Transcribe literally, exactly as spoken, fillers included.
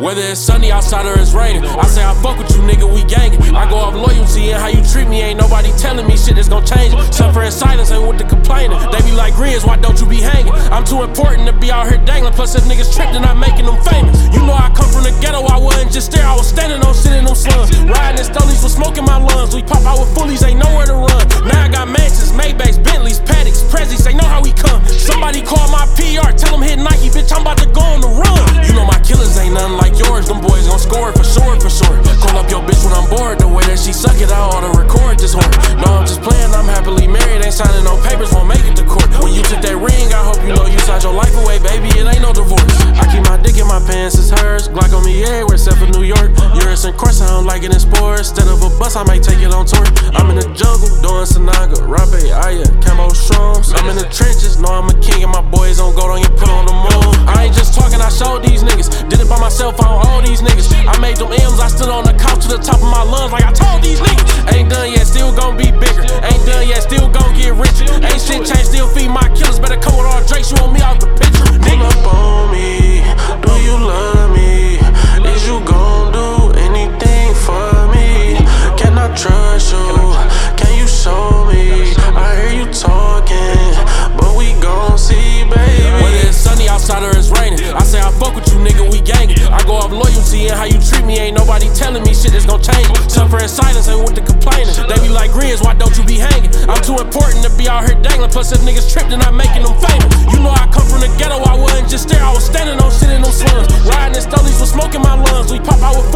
Whether it's sunny outside or it's raining, I say I fuck with you, nigga, we gangin'. I go off loyalty and how you treat me, ain't nobody telling me shit that's gon' change. Suffer in silence, ain't with the complaining. They be like Grizz, why don't you be hanging? I'm too important to be out here dangling. Plus if niggas tripped and I'm making them famous. You know I come from the ghetto, I wasn't just there, I was standing on shit in them slums. Riding in stollies with smoke in my lungs. We pop out with fullies, ain't nowhere to run. Now I got mansions, Maybachs, Bentleys, Paddocks, Prezzies, they know how we come. Somebody call my P R, tell them hit Nike, bitch, I'm about to go on the run. You know my killers ain't nothing like yours, them boys gon' score it for sure, for sure. Call up your bitch when I'm bored, the way that she suck it, I ought to record this one. No, I'm just playing, I'm happily married, ain't signing no papers, won't make it to court. When you took that ring, I hope you know you signed your life away, baby, it ain't no divorce. I keep my dick in my pants, it's hers, Glock on me everywhere except for New York. Urus and course, I don't like it in sports, instead of a bus, I might take it on tour. I'm in the jungle, doing Sanaga, Rape, Aya, Camo Shrooms. I'm in the trenches, know I'm a king and my boys on go, don't get put on the moon. I ain't just talking, I showed these niggas, did it by myself, I don't owe these niggas. I made them M's, I stood on the couch to the top of my lungs like I told these niggas. Ain't done yet, still gon' be bigger. Ain't done yet, still gon' get richer. Ain't shit changed, still feed my killers. Better come with all Drakes, you want me out the picture. Nigga. Pull up on me, do you love me? Is you gon' do anything for me? Can I trust you? Can you show me? I hear you talking, but we gon' see, baby. Whether it's sunny outside or it's raining, I say I fuck with you, nigga, we gangin'. I go off loyalty and how you treat me, ain't nobody telling me shit that's gon' change. Suffer in silence, ain't with the complaining. They be like Grizz, why don't you be hanging? I'm too important to be out here dangling. Plus if niggas tripped and I'm making them famous. You know I come from the ghetto, I wasn't just there, I was standing on shit in them slums. Riding in stollies with smoke in my lungs. We pop out with